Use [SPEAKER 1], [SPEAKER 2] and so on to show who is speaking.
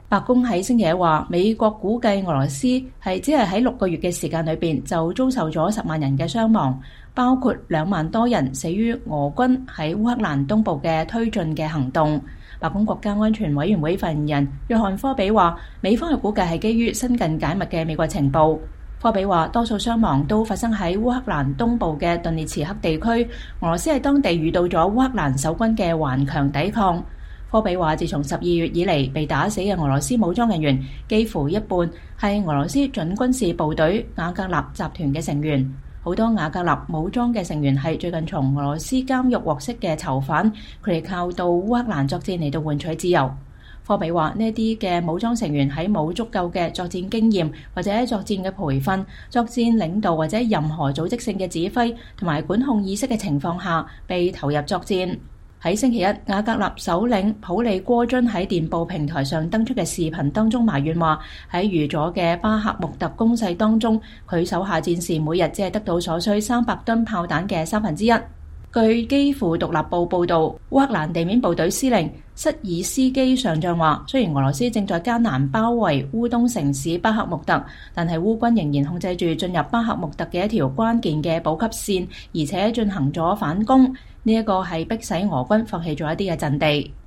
[SPEAKER 1] 白宮喺星期一話，美國估計俄羅斯只係喺6個月嘅時間裏邊就遭受咗10萬人嘅傷亡，包括2萬多人死於俄軍喺烏克蘭東部嘅推進嘅行動。白宮國家安全委員會發言人約翰科比話，美方嘅估計係基於新近解密嘅美國情報。科比話，多數傷亡都發生喺烏克蘭東部嘅頓涅茨克地區，俄羅斯喺當地遇到咗烏克蘭守軍嘅頑強抵抗。科比話，自從12月以嚟，被打死嘅俄羅斯武裝人員幾乎一半係俄羅斯準軍事部隊瓦格納集團嘅成員。好多瓦格納武裝嘅成員係最近從俄羅斯監獄獲釋嘅囚犯，佢哋靠到烏克蘭作戰嚟到換取自由。科比話，呢啲嘅武裝成員喺冇足夠嘅作戰經驗或者作戰嘅培訓、作戰領導或者任何組織性嘅指揮同埋管控意識嘅情況下，被投入作戰。喺星期一，瓦格納首領普利戈津喺電報平台上登出嘅視頻當中埋怨話，喺預咗嘅巴克穆特攻勢當中，佢手下戰士每日只係得到所需300噸炮彈嘅1/3。據基輔獨立報報導，烏克蘭地面部隊司令瑟爾斯基上將話，雖然俄羅斯正在艱難包圍烏東城市巴克穆特，但係烏軍仍然控制住進入巴克穆特嘅一條關鍵嘅補給線，而且進行咗反攻。呢一個係迫使俄軍放棄咗一啲嘅陣地。